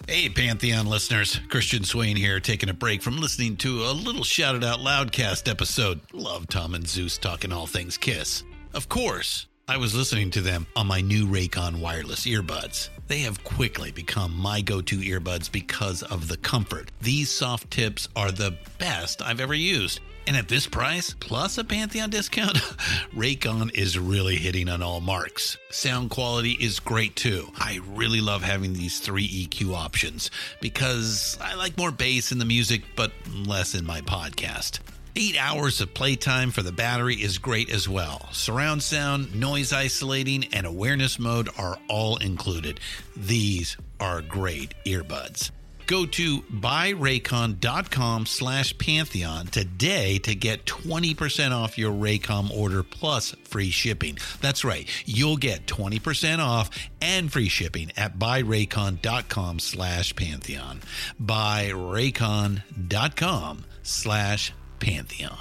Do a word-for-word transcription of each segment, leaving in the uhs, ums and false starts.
Hey, Pantheon listeners. Christian Swain here, taking a break from listening to a little Shout It Out Loudcast episode. Love Tom and Zeus talking all things Kiss. Of course, I was listening to them on my new Raycon wireless earbuds. They have quickly become my go-to earbuds because of the comfort. These soft tips are the best I've ever used. And at this price, plus a Pantheon discount, Raycon is really hitting on all marks. Sound quality is great too. I really love having these three E Q options because I like more bass in the music, but less in my podcast. Eight hours of playtime for the battery is great as well. Surround sound, noise isolating, and awareness mode are all included. These are great earbuds. Go to buyraycon.com slash Pantheon today to get twenty percent off your Raycom order plus free shipping. That's right. You'll get twenty percent off and free shipping at buyraycon.com slash Pantheon. Buyraycon.com slash Pantheon.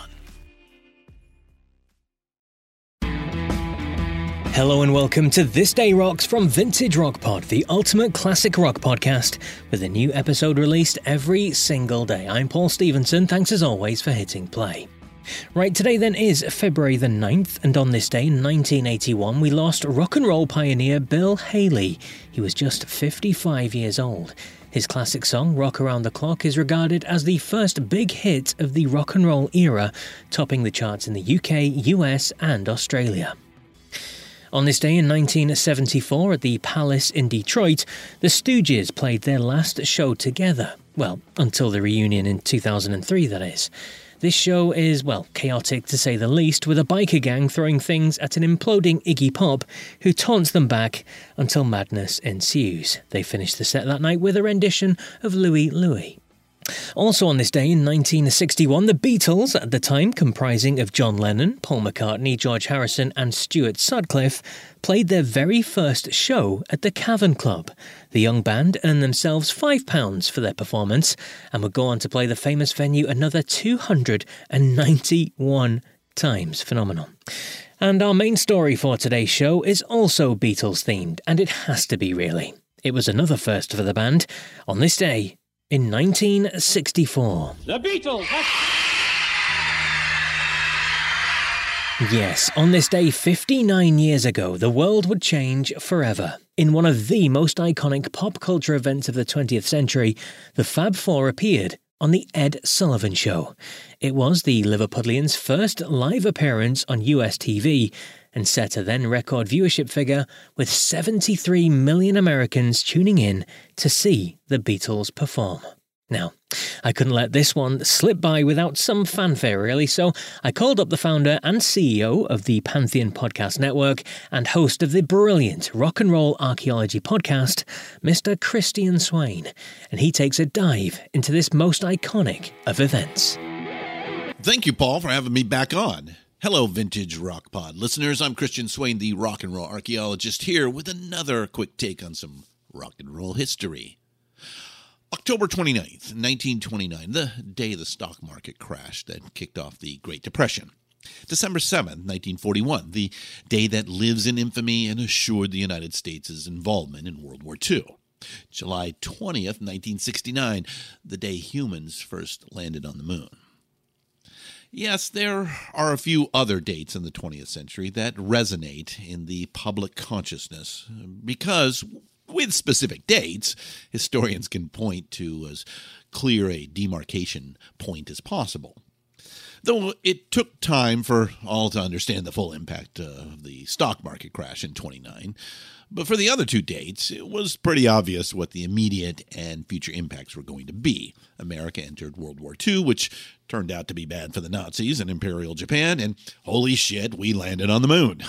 Hello and welcome to This Day Rocks from Vintage Rock Pod, the ultimate classic rock podcast, with a new episode released every single day. I'm Paul Stevenson, thanks as always for hitting play. Right, today then is February the ninth, and on this day in nineteen eighty-one we lost rock and roll pioneer Bill Haley. He was just fifty-five years old. His classic song, Rock Around the Clock, is regarded as the first big hit of the rock and roll era, topping the charts in the U K, U S and Australia. On this day in nineteen seventy-four at the Palace in Detroit, the Stooges played their last show together. Well, until the reunion in two thousand three, that is. This show is, well, chaotic to say the least, with a biker gang throwing things at an imploding Iggy Pop, who taunts them back until madness ensues. They finish the set that night with a rendition of Louie Louie. Also on this day in nineteen sixty-one, the Beatles, at the time comprising of John Lennon, Paul McCartney, George Harrison and Stuart Sutcliffe, played their very first show at the Cavern Club. The young band earned themselves five pounds for their performance and would go on to play the famous venue another two hundred ninety-one times. Phenomenal. And our main story for today's show is also Beatles themed, and it has to be really. It was another first for the band on this day in nineteen sixty-four. The Beatles! Yes, on this day fifty-nine years ago, the world would change forever. In one of the most iconic pop culture events of the twentieth century, the Fab Four appeared on The Ed Sullivan Show. It was the Liverpudlians' first live appearance on U S T V, and set a then-record viewership figure with seventy-three million Americans tuning in to see the Beatles perform. Now, I couldn't let this one slip by without some fanfare, really, so I called up the founder and C E O of the Pantheon Podcast Network and host of the brilliant Rock and Roll Archaeology podcast, Mister Christian Swain, and he takes a dive into this most iconic of events. Thank you, Paul, for having me back on. Hello, Vintage Rock Pod listeners. I'm Christian Swain, the rock and roll archaeologist, here with another quick take on some rock and roll history. October twenty-ninth, nineteen twenty-nine, the day the stock market crashed that kicked off the Great Depression. December seventh, nineteen forty-one, the day that lives in infamy and assured the United States' involvement in World War Two. July twentieth, nineteen sixty-nine, the day humans first landed on the moon. Yes, there are a few other dates in the twentieth century that resonate in the public consciousness because, with specific dates, historians can point to as clear a demarcation point as possible. Though it took time for all to understand the full impact of the stock market crash in twenty-nine, but for the other two dates, it was pretty obvious what the immediate and future impacts were going to be. America entered World War Two, which turned out to be bad for the Nazis and Imperial Japan, and holy shit, we landed on the moon.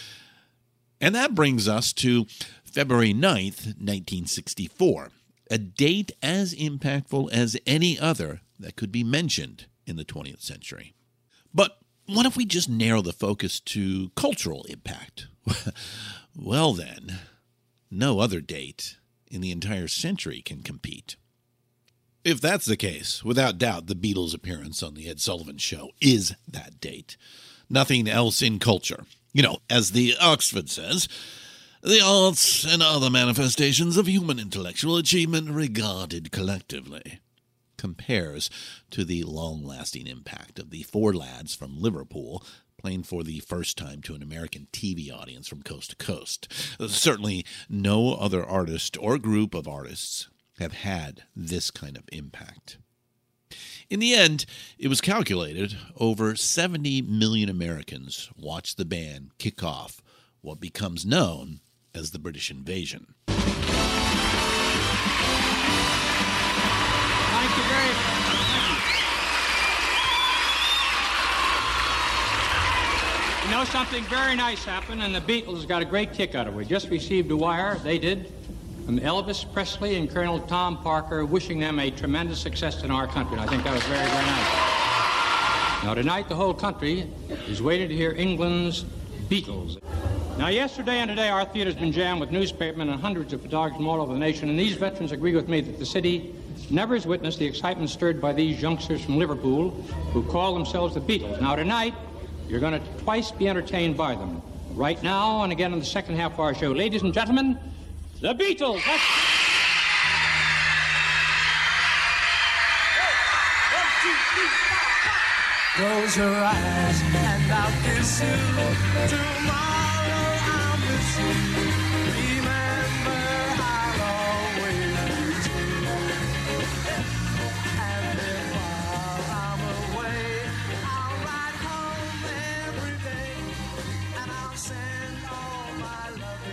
And that brings us to February ninth, nineteen sixty-four, a date as impactful as any other that could be mentioned in the twentieth century. But what if we just narrow the focus to cultural impact? Well then, no other date in the entire century can compete. If that's the case, without doubt, the Beatles' appearance on The Ed Sullivan Show is that date. Nothing else in culture. You know, as the Oxford says, The arts and other manifestations of human intellectual achievement regarded collectively compares to the long-lasting impact of the four lads from Liverpool playing for the first time to an American T V audience from coast to coast. Certainly no other artist or group of artists have had this kind of impact. In the end, it was calculated over seventy million Americans watched the band kick off what becomes known as the British invasion. Thank you very much. You know, something very nice happened, and the Beatles got a great kick out of it. We just received a wire, they did, from Elvis Presley and Colonel Tom Parker, wishing them a tremendous success in our country. And I think that was very, very nice. Now, tonight, the whole country is waiting to hear England's Beatles. Now, yesterday and today, our theater's been jammed with newspapermen and hundreds of photographers from all over the nation, and these veterans agree with me that the city never has witnessed the excitement stirred by these youngsters from Liverpool who call themselves the Beatles. Now, tonight, you're going to twice be entertained by them. Right now, and again in the second half of our show. Ladies and gentlemen, the Beatles! Let's... Close your eyes and I'll kiss you. Tomorrow I'll miss you. Remember, I'll always miss you. And then while I'm away, I'll ride home every day. And I'll send all my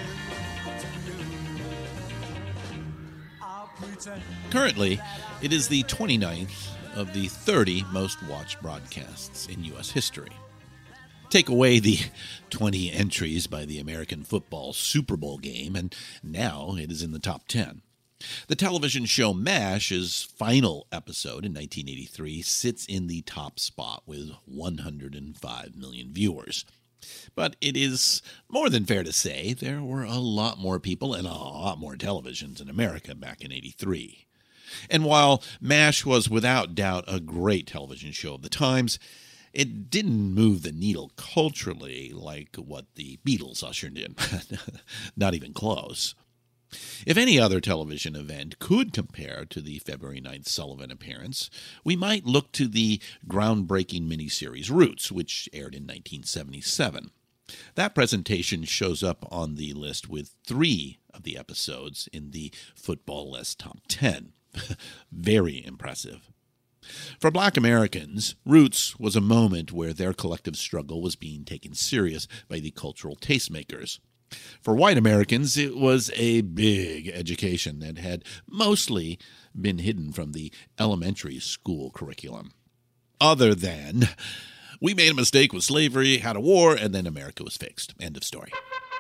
loving to you. I'll pretend. Currently, it is the twenty-ninth of the thirty most watched broadcasts in U S history. Take away the twenty entries by the American football Super Bowl game, and now it is in the top ten. The television show MASH's final episode in nineteen eighty-three sits in the top spot with one hundred five million viewers. But it is more than fair to say there were a lot more people and a lot more televisions in America back in eighty-three. And while MASH was without doubt a great television show of the times, it didn't move the needle culturally like what the Beatles ushered in. Not even close. If any other television event could compare to the February ninth Sullivan appearance, we might look to the groundbreaking miniseries Roots, which aired in nineteen seventy-seven. That presentation shows up on the list with three of the episodes in the Football List Top ten. Very impressive. For Black Americans, Roots was a moment where their collective struggle was being taken serious by the cultural tastemakers. For white Americans, it was a big education that had mostly been hidden from the elementary school curriculum. Other than, we made a mistake with slavery, had a war, and then America was fixed. End of story.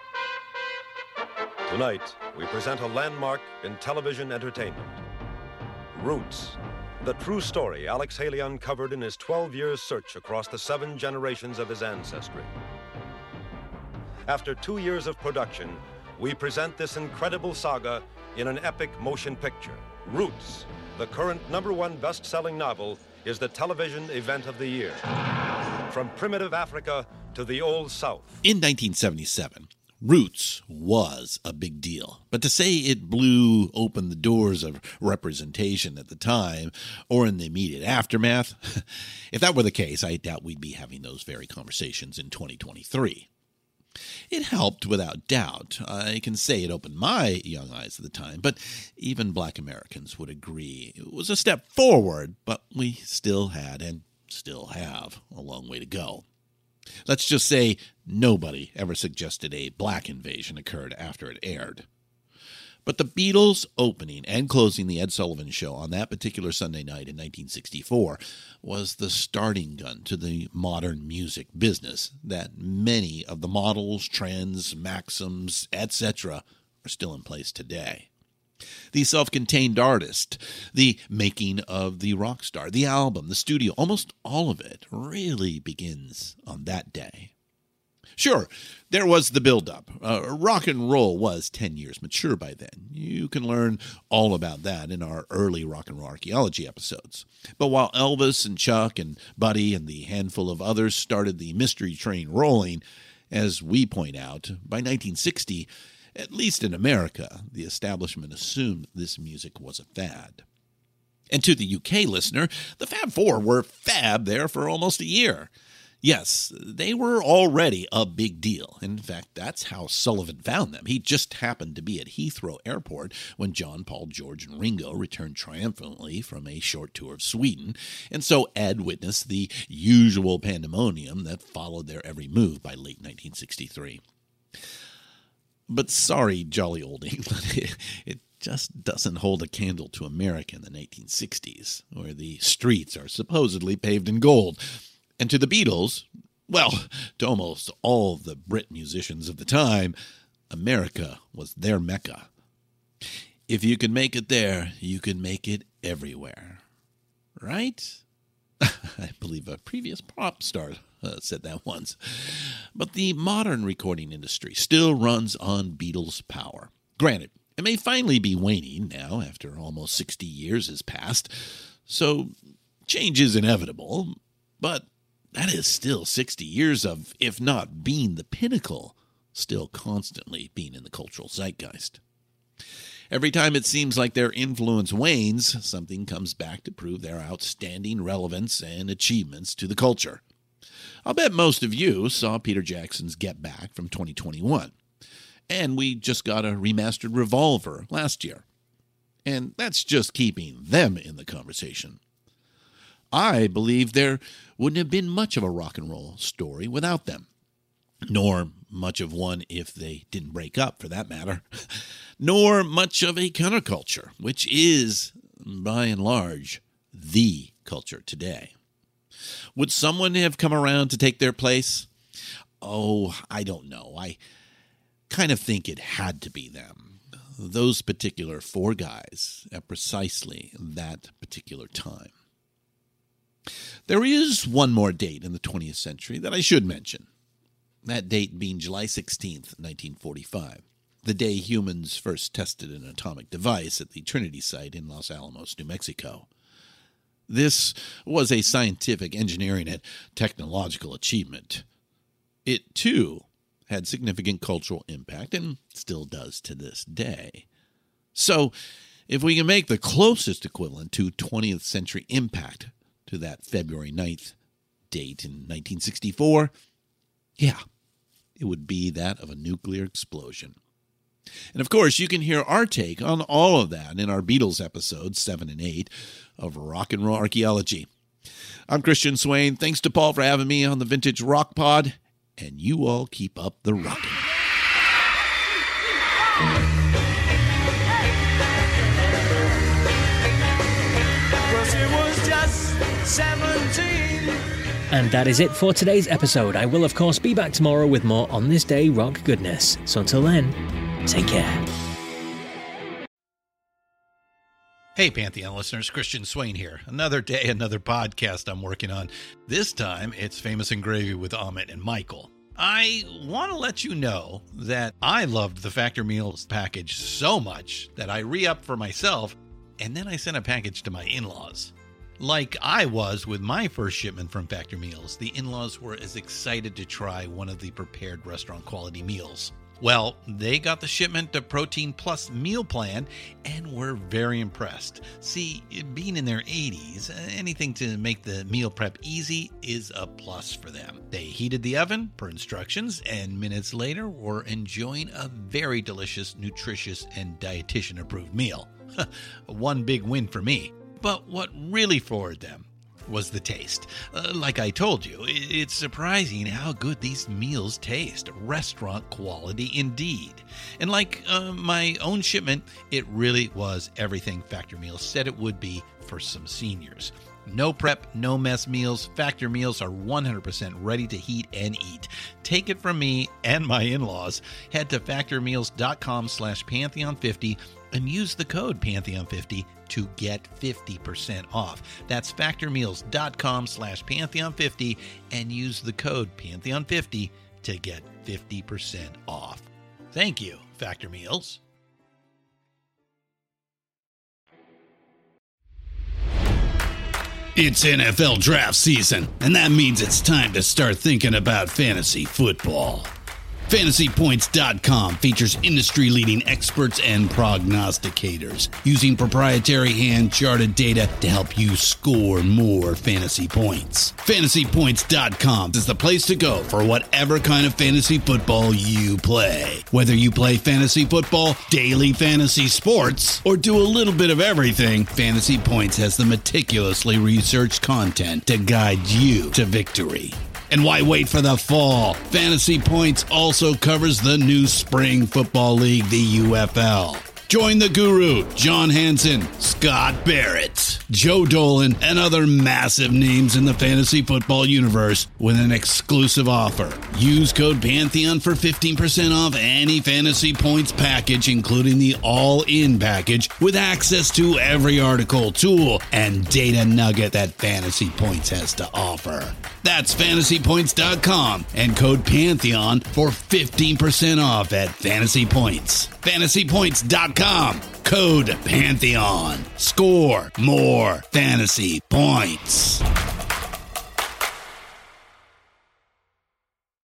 Tonight, we present a landmark in television entertainment. Roots, the true story Alex Haley uncovered in his twelve years search across the seven generations of his ancestry. After two years of production, we present this incredible saga in an epic motion picture. Roots, the current number one best-selling novel, is the television event of the year. From primitive Africa to the Old South. In nineteen seventy-seven, Roots was a big deal, but to say it blew open the doors of representation at the time or in the immediate aftermath, if that were the case, I doubt we'd be having those very conversations in twenty twenty-three. It helped without doubt. I can say it opened my young eyes at the time, but even Black Americans would agree it was a step forward, but we still had and still have a long way to go. Let's just say nobody ever suggested a black invasion occurred after it aired. But the Beatles opening and closing the Ed Sullivan Show on that particular Sunday night in nineteen sixty-four was the starting gun to the modern music business that many of the models, trends, maxims, et cetera are still in place today. The self-contained artist, the making of the rock star, the album, the studio, almost all of it really begins on that day. Sure, there was the build-up. Uh, rock and roll was ten years mature by then. You can learn all about that in our early rock and roll archaeology episodes. But while Elvis and Chuck and Buddy and the handful of others started the mystery train rolling, as we point out, by nineteen sixty, At least in America, the establishment assumed this music was a fad. And to the U K listener, the Fab Four were fab there for almost a year. Yes, they were already a big deal. In fact, that's how Sullivan found them. He just happened to be at Heathrow Airport when John, Paul, George, and Ringo returned triumphantly from a short tour of Sweden, and so Ed witnessed the usual pandemonium that followed their every move by late nineteen sixty-three. But sorry, jolly old England, it just doesn't hold a candle to America in the nineteen sixties, where the streets are supposedly paved in gold. And to the Beatles, well, to almost all the Brit musicians of the time, America was their Mecca. If you can make it there, you can make it everywhere. Right? I believe a previous pop star uh, said that once. But the modern recording industry still runs on Beatles power. Granted, it may finally be waning now after almost sixty years has passed, so change is inevitable, but that is still sixty years of, if not being the pinnacle, still constantly being in the cultural zeitgeist. Every time it seems like their influence wanes, something comes back to prove their outstanding relevance and achievements to the culture. I'll bet most of you saw Peter Jackson's Get Back from twenty twenty-one, and we just got a remastered Revolver last year. And that's just keeping them in the conversation. I believe there wouldn't have been much of a rock and roll story without them, nor much of one if they didn't break up, for that matter, nor much of a counterculture, which is, by and large, the culture today. Would someone have come around to take their place? Oh, I don't know. I kind of think it had to be them, those particular four guys at precisely that particular time. There is one more date in the twentieth century that I should mention, that date being July sixteenth, nineteen forty-five, the day humans first tested an atomic device at the Trinity site in Los Alamos, New Mexico. This was a scientific, engineering, and technological achievement. It, too, had significant cultural impact and still does to this day. So, if we can make the closest equivalent to twentieth century impact to that February ninth date in nineteen sixty-four, yeah, it would be that of a nuclear explosion. And of course, you can hear our take on all of that in our Beatles episodes seven and eight of Rock and Roll Archaeology. I'm Christian Swain. Thanks to Paul for having me on the Vintage Rock Pod, and you all keep up the rocking. seventeen. And that is it for today's episode. I will, of course, be back tomorrow with more On This Day rock goodness. So until then, take care. Hey, Pantheon listeners, Christian Swain here. Another day, another podcast I'm working on. This time, it's Famous and Gravy with Amit and Michael. I want to let you know that I loved the Factor Meals package so much that I re-upped for myself, and then I sent a package to my in-laws. Like I was with my first shipment from Factor Meals, the in-laws were as excited to try one of the prepared restaurant quality meals. Well, they got the shipment to Protein Plus meal plan and were very impressed. See, being in their eighties, anything to make the meal prep easy is a plus for them. They heated the oven per instructions, and minutes later were enjoying a very delicious, nutritious, and dietitian-approved meal. One big win for me. But what really floored them was the taste. Uh, like I told you, it's surprising how good these meals taste. Restaurant quality indeed. And like uh, my own shipment, it really was everything Factor Meals said it would be for some seniors. No prep, no mess meals. Factor Meals are one hundred percent ready to heat and eat. Take it from me and my in-laws. Head to factormeals.com slash Pantheon50 and use the code Pantheon fifty to get fifty percent off. That's factormeals.com slash Pantheon50 and use the code Pantheon fifty to get fifty percent off. Thank you, Factor Meals. It's N F L draft season, and that means it's time to start thinking about fantasy football. Fantasy Points dot com features industry-leading experts and prognosticators using proprietary hand-charted data to help you score more fantasy points. Fantasy Points dot com is the place to go for whatever kind of fantasy football you play. Whether you play fantasy football, daily fantasy sports, or do a little bit of everything, Fantasy Points has the meticulously researched content to guide you to victory. And why wait for the fall? Fantasy Points also covers the new spring football league, the U F L. Join the guru, John Hansen, Scott Barrett, Joe Dolan, and other massive names in the fantasy football universe with an exclusive offer. Use code Pantheon for fifteen percent off any Fantasy Points package, including the all-in package, with access to every article, tool, and data nugget that Fantasy Points has to offer. That's Fantasy Points dot com and code Pantheon for fifteen percent off at Fantasy Points. Fantasy Points dot com, code Pantheon. Score more fantasy points.